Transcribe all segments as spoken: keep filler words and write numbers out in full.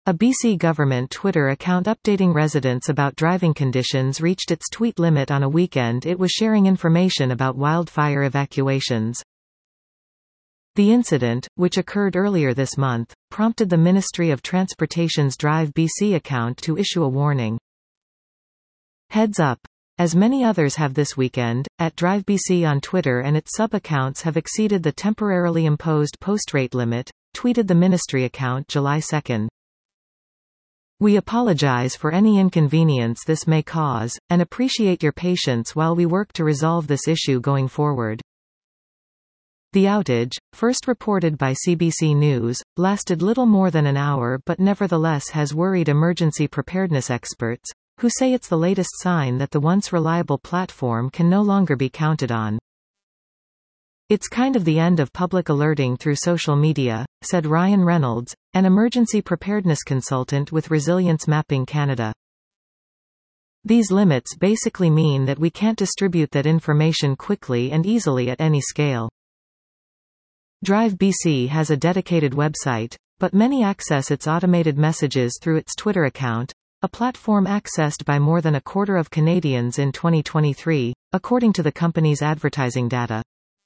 A B C government Twitter account updating residents about driving conditions reached its tweet limit on a weekend it was sharing information about wildfire evacuations. The incident, which occurred earlier this month, prompted the Ministry of Transportation's Drive B C account to issue a warning. Heads up! As many others have this weekend, at Drive B C on Twitter and its sub-accounts have exceeded the temporarily imposed post rate limit, tweeted the Ministry account July second. We apologize for any inconvenience this may cause, and appreciate your patience while we work to resolve this issue going forward. The outage, first reported by C B C News, lasted little more than an hour but nevertheless has worried emergency preparedness experts, who say it's the latest sign that the once reliable platform can no longer be counted on. It's kind of the end of public alerting through social media, said Ryan Reynolds, an emergency preparedness consultant with Resilience Mapping Canada. These limits basically mean that we can't distribute that information quickly and easily at any scale. Drive B C has a dedicated website, but many access its automated messages through its Twitter account, a platform accessed by more than a quarter of Canadians in twenty twenty-three, according to the company's advertising data.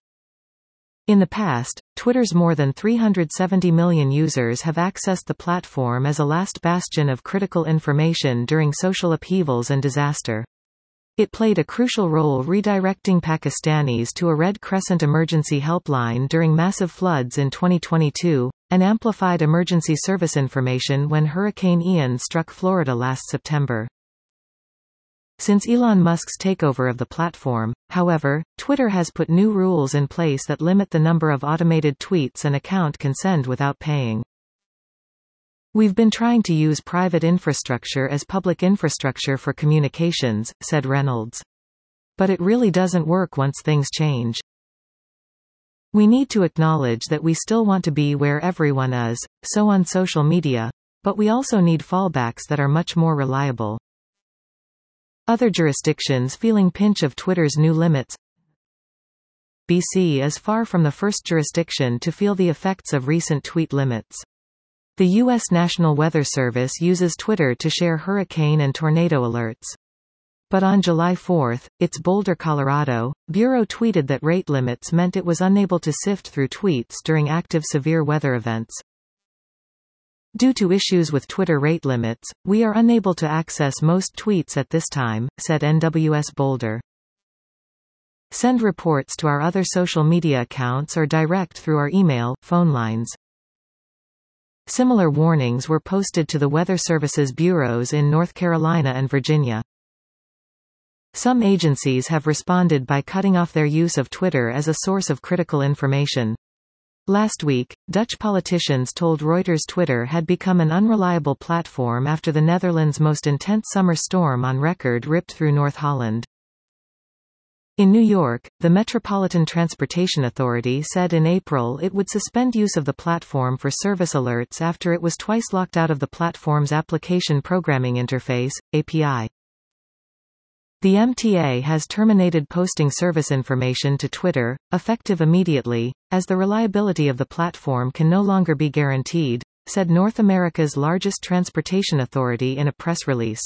In the past, Twitter's more than three hundred seventy million users have accessed the platform as a last bastion of critical information during social upheavals and disaster. It played a crucial role redirecting Pakistanis to a Red Crescent emergency helpline during massive floods in twenty twenty-two, and amplified emergency service information when Hurricane Ian struck Florida last September. Since Elon Musk's takeover of the platform, however, Twitter has put new rules in place that limit the number of automated tweets an account can send without paying. We've been trying to use private infrastructure as public infrastructure for communications, said Reynolds. But it really doesn't work once things change. We need to acknowledge that we still want to be where everyone is, so on social media, but we also need fallbacks that are much more reliable. Other jurisdictions feeling pinch of Twitter's new limits. B C is far from the first jurisdiction to feel the effects of recent tweet limits. The U S National Weather Service uses Twitter to share hurricane and tornado alerts. But on July fourth, its Boulder, Colorado, bureau tweeted that rate limits meant it was unable to sift through tweets during active severe weather events. Due to issues with Twitter rate limits, we are unable to access most tweets at this time, said N W S Boulder. Send reports to our other social media accounts or direct through our email, phone lines. Similar warnings were posted to the Weather Service's bureaus in North Carolina and Virginia. Some agencies have responded by cutting off their use of Twitter as a source of critical information. Last week, Dutch politicians told Reuters Twitter had become an unreliable platform after the Netherlands' most intense summer storm on record ripped through North Holland. In New York, the Metropolitan Transportation Authority said in April it would suspend use of the platform for service alerts after it was twice locked out of the platform's Application Programming Interface, A P I. The M T A has terminated posting service information to Twitter, effective immediately, as the reliability of the platform can no longer be guaranteed, said North America's largest transportation authority in a press release.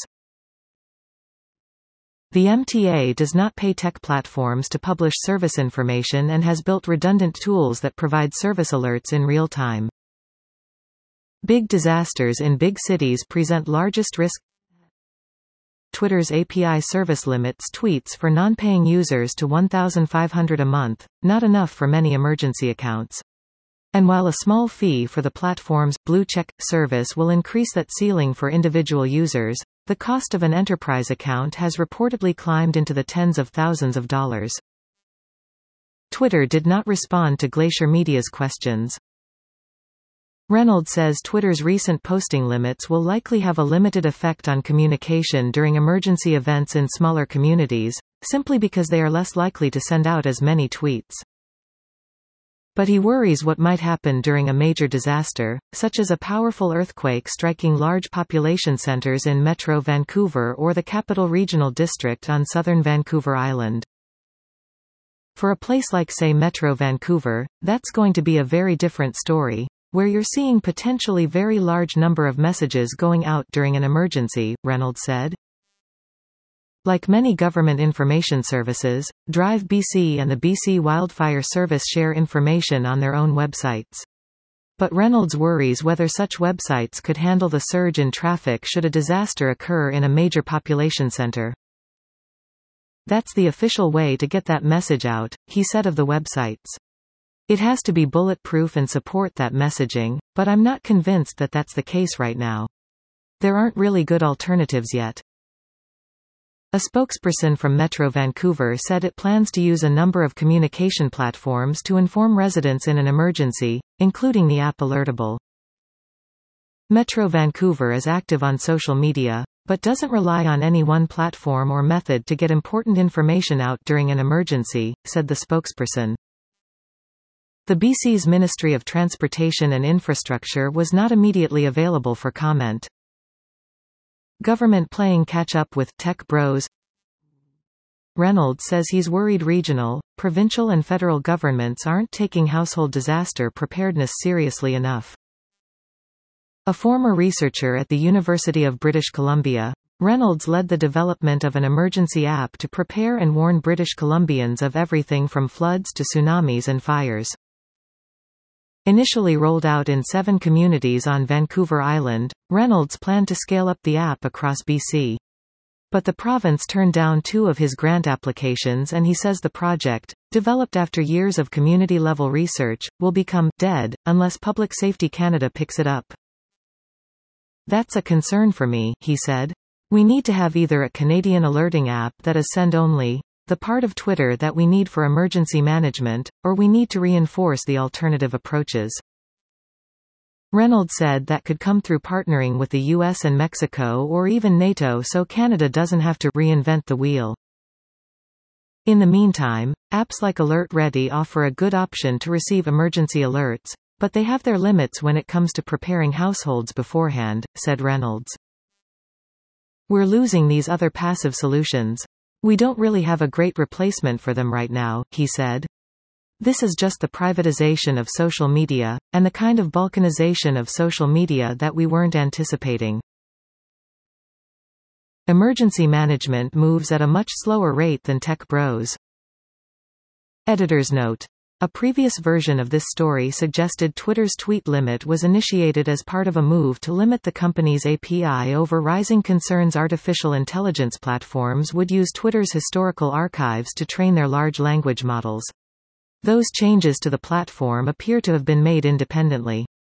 The M T A does not pay tech platforms to publish service information and has built redundant tools that provide service alerts in real time. Big disasters in big cities present largest risk. Twitter's A P I service limits tweets for non-paying users to one thousand five hundred a month, not enough for many emergency accounts. And while a small fee for the platform's blue check service will increase that ceiling for individual users, the cost of an enterprise account has reportedly climbed into the tens of thousands of dollars. Twitter did not respond to Glacier Media's questions. Reynolds says Twitter's recent posting limits will likely have a limited effect on communication during emergency events in smaller communities, simply because they are less likely to send out as many tweets. But he worries what might happen during a major disaster, such as a powerful earthquake striking large population centers in Metro Vancouver or the Capital Regional District on southern Vancouver Island. For a place like, say, Metro Vancouver, that's going to be a very different story. where you're seeing potentially very large number of messages going out during an emergency, Reynolds said. Like many government information services, Drive B C and the B C Wildfire Service share information on their own websites. But Reynolds worries whether such websites could handle the surge in traffic should a disaster occur in a major population center. That's the official way to get that message out, he said of the websites. It has to be bulletproof and support that messaging, but I'm not convinced that that's the case right now. There aren't really good alternatives yet. A spokesperson from Metro Vancouver said it plans to use a number of communication platforms to inform residents in an emergency, including the app Alertable. Metro Vancouver is active on social media, but doesn't rely on any one platform or method to get important information out during an emergency, said the spokesperson. The B C's Ministry of Transportation and Infrastructure was not immediately available for comment. Government playing catch-up with tech bros. Reynolds says he's worried regional, provincial and federal governments aren't taking household disaster preparedness seriously enough. A former researcher at the University of British Columbia, Reynolds led the development of an emergency app to prepare and warn British Columbians of everything from floods to tsunamis and fires. Initially rolled out in seven communities on Vancouver Island, Reynolds planned to scale up the app across B C. But the province turned down two of his grant applications and he says the project, developed after years of community-level research, will become dead unless Public Safety Canada picks it up. That's a concern for me, he said. We need to have either a Canadian alerting app that is send-only, the part of Twitter that we need for emergency management, or we need to reinforce the alternative approaches. Reynolds said that could come through partnering with the U S and Mexico or even NATO so Canada doesn't have to reinvent the wheel. In the meantime, apps like Alert Ready offer a good option to receive emergency alerts, but they have their limits when it comes to preparing households beforehand, said Reynolds. We're losing these other passive solutions. We don't really have a great replacement for them right now, he said. This is just the privatization of social media, and the kind of balkanization of social media that we weren't anticipating. Emergency management moves at a much slower rate than tech bros. Editor's note. A previous version of this story suggested Twitter's tweet limit was initiated as part of a move to limit the company's A P I over rising concerns artificial intelligence platforms would use Twitter's historical archives to train their large language models. Those changes to the platform appear to have been made independently.